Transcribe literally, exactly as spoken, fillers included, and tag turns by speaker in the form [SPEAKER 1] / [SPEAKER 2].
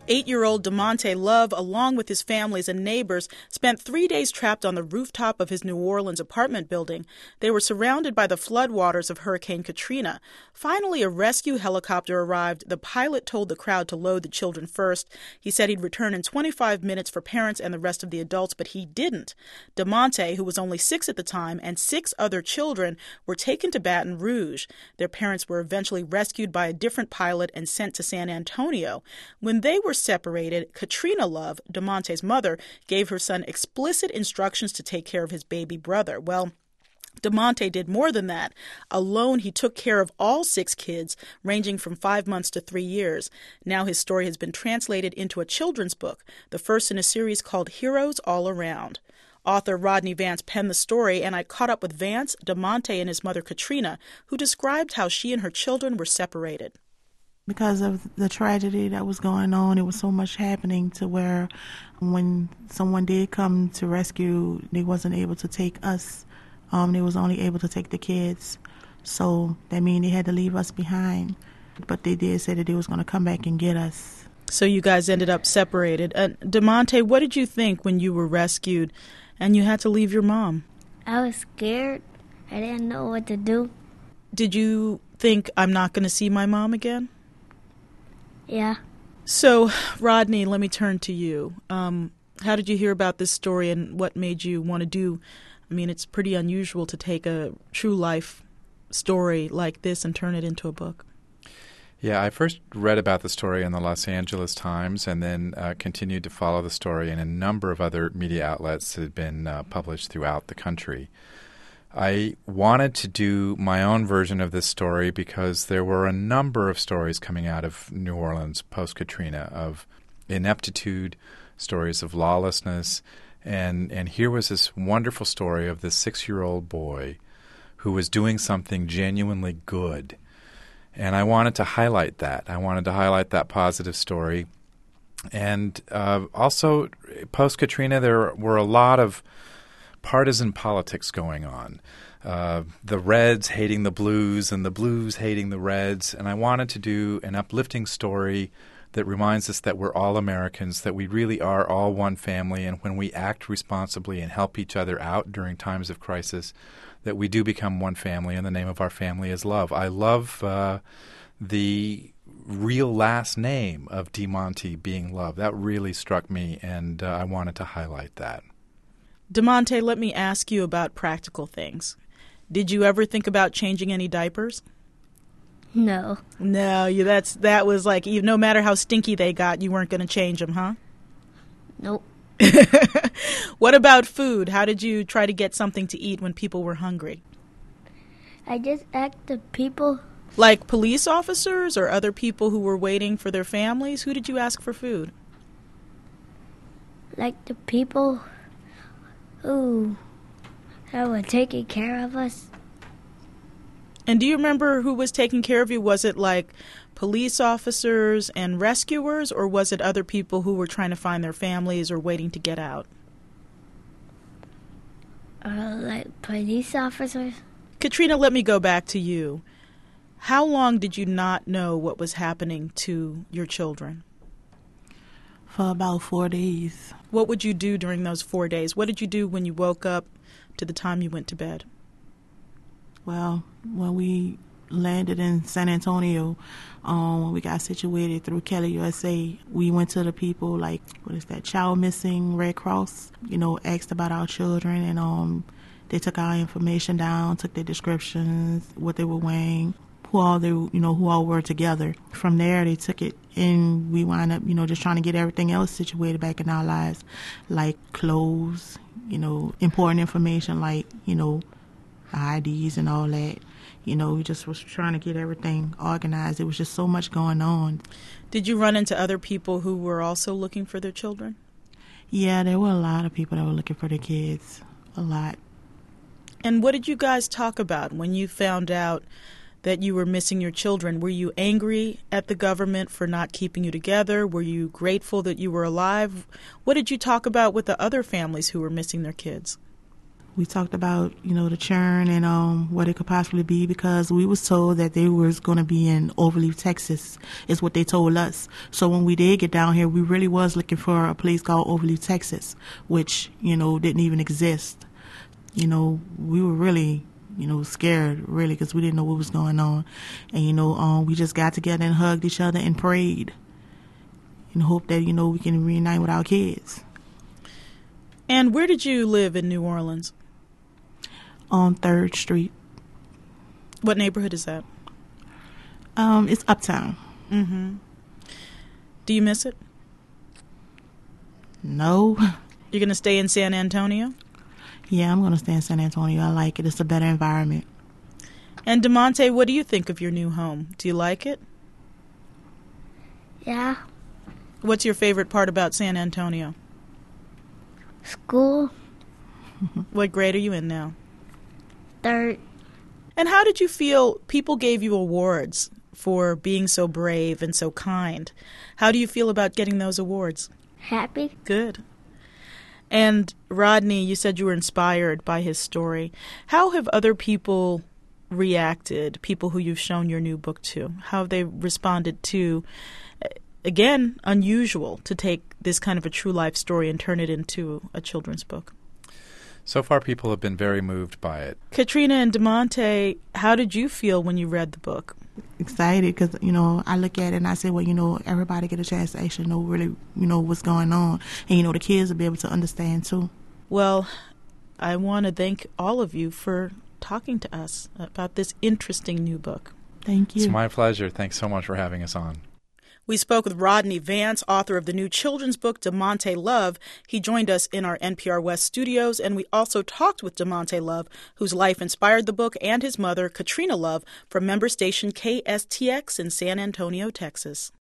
[SPEAKER 1] Eight-year-old DeMonte Love, along with his families and neighbors, spent three days trapped on the rooftop of his New Orleans apartment building. They were surrounded by the floodwaters of Hurricane Katrina. Finally, a rescue helicopter arrived. The pilot told the crowd to load the children first. He said he'd return in twenty-five minutes for parents and the rest of the adults, but he didn't. DeMonte, who was only six at the time, and six other children were taken to Baton Rouge. Their parents were eventually rescued by a different pilot and sent to San Antonio. When they were separated, Katrina Love, DeMonte's mother, gave her son explicit instructions to take care of his baby brother. Well, DeMonte did more than that. Alone, he took care of all six kids, ranging from five months to three years. Now his story has been translated into a children's book, the first in a series called Heroes All Around. Author Rodney Vance penned the story, and I caught up with Vance, DeMonte, and his mother Katrina, who described how she and her children were separated.
[SPEAKER 2] Because of the tragedy that was going on, it was so much happening to where when someone did come to rescue, they wasn't able to take us. Um, they was only able to take the kids. So that means they had to leave us behind. But they did say that they was going to come back and get us.
[SPEAKER 1] So you guys ended up separated. Uh, DeMonte, what did you think when you were rescued and you had to leave your mom?
[SPEAKER 3] I was scared. I didn't know what to do.
[SPEAKER 1] Did you think, I'm not going to see my mom again?
[SPEAKER 3] Yeah.
[SPEAKER 1] So, Rodney, let me turn to you. Um, how did you hear about this story and what made you want to do? I mean, it's pretty unusual to take a true life story like this and turn it into a book.
[SPEAKER 4] Yeah, I first read about the story in the Los Angeles Times and then uh, continued to follow the story in a number of other media outlets that had been uh, published throughout the country. I wanted to do my own version of this story because there were a number of stories coming out of New Orleans post-Katrina of ineptitude, stories of lawlessness, and, and here was this wonderful story of this six-year-old boy who was doing something genuinely good. And I wanted to highlight that. I wanted to highlight that positive story. And uh, also, post-Katrina, there were a lot of partisan politics going on. Uh, the Reds hating the Blues and the Blues hating the Reds. And I wanted to do an uplifting story that reminds us that we're all Americans, that we really are all one family, and when we act responsibly and help each other out during times of crisis, that we do become one family, and the name of our family is love. I love uh, the real last name of DeMonte being Love. That really struck me, and uh, I wanted to highlight that.
[SPEAKER 1] DeMonte, let me ask you about practical things. Did you ever think about changing any diapers?
[SPEAKER 3] No.
[SPEAKER 1] No, you, that's that was like, you, no matter how stinky they got, you weren't going to change them, huh?
[SPEAKER 3] Nope.
[SPEAKER 1] What about food? How did you try to get something to eat when people were hungry?
[SPEAKER 3] I just asked the people.
[SPEAKER 1] Like police officers or other people who were waiting for their families? Who did you ask for food?
[SPEAKER 3] Like the people who that were taking care of us.
[SPEAKER 1] And do you remember who was taking care of you? Was it like police officers and rescuers, or was it other people who were trying to find their families or waiting to get out?
[SPEAKER 3] Uh, like police officers.
[SPEAKER 1] Katrina, let me go back to you. How long did you not know what was happening to your children?
[SPEAKER 2] For about four days.
[SPEAKER 1] What would you do during those four days? What did you do when you woke up to the time you went to bed?
[SPEAKER 2] Well, when we landed in San Antonio, um, when we got situated through Kelly U S A, we went to the people like, what is that, Child Missing Red Cross, you know, asked about our children, and um, they took our information down, took their descriptions, what they were wearing, who all they, you know, who all were together. From there, they took it, and we wound up, you know, just trying to get everything else situated back in our lives, like clothes, you know, important information like, you know, I Ds and all that. You know, we just was trying to get everything organized. It was just so much going on.
[SPEAKER 1] Did you run into other people who were also looking for their children?
[SPEAKER 2] Yeah, there were a lot of people that were looking for their kids. A lot.
[SPEAKER 1] And what did you guys talk about when you found out that you were missing your children? Were you angry at the government for not keeping you together? Were you grateful that you were alive? What did you talk about with the other families who were missing their kids?
[SPEAKER 2] We talked about, you know, the churn and um, what it could possibly be, because we was told that they was going to be in Overleaf, Texas, is what they told us. So when we did get down here, we really was looking for a place called Overleaf, Texas, which, you know, didn't even exist. You know, we were really, you know, scared, really, because we didn't know what was going on. And, you know, um, we just got together and hugged each other and prayed and hoped that, you know, we can reunite with our kids.
[SPEAKER 1] And where did you live in New Orleans?
[SPEAKER 2] On third Street.
[SPEAKER 1] What neighborhood is that?
[SPEAKER 2] Um, it's Uptown.
[SPEAKER 1] Mm-hmm. Do you miss it?
[SPEAKER 2] No.
[SPEAKER 1] You're going to stay in San Antonio?
[SPEAKER 2] Yeah, I'm going to stay in San Antonio. I like it. It's a better environment.
[SPEAKER 1] And DeMonte, what do you think of your new home? Do you like it?
[SPEAKER 3] Yeah.
[SPEAKER 1] What's your favorite part about San Antonio?
[SPEAKER 3] School.
[SPEAKER 1] What grade are you in now?
[SPEAKER 3] Third.
[SPEAKER 1] And how did you feel people gave you awards for being so brave and so kind? How do you feel about getting those awards?
[SPEAKER 3] Happy.
[SPEAKER 1] Good. And Rodney, you said you were inspired by his story. How have other people reacted, people who you've shown your new book to? How have they responded to, again, unusual to take this kind of a true life story and turn it into a children's book?
[SPEAKER 4] So far, people have been very moved by it.
[SPEAKER 1] Katrina and DeMonte, how did you feel when you read the book?
[SPEAKER 2] Excited, because, you know, I look at it and I say, well, you know, everybody get a chance to actually know really, you know, what's going on. And, you know, the kids will be able to understand, too.
[SPEAKER 1] Well, I want to thank all of you for talking to us about this interesting new book.
[SPEAKER 2] Thank you.
[SPEAKER 4] It's my pleasure. Thanks so much for having us on.
[SPEAKER 1] We spoke with Rodney Vance, author of the new children's book, DeMonte Love. He joined us in our N P R West studios, and we also talked with DeMonte Love, whose life inspired the book, and his mother, Katrina Love, from member station K S T X in San Antonio, Texas.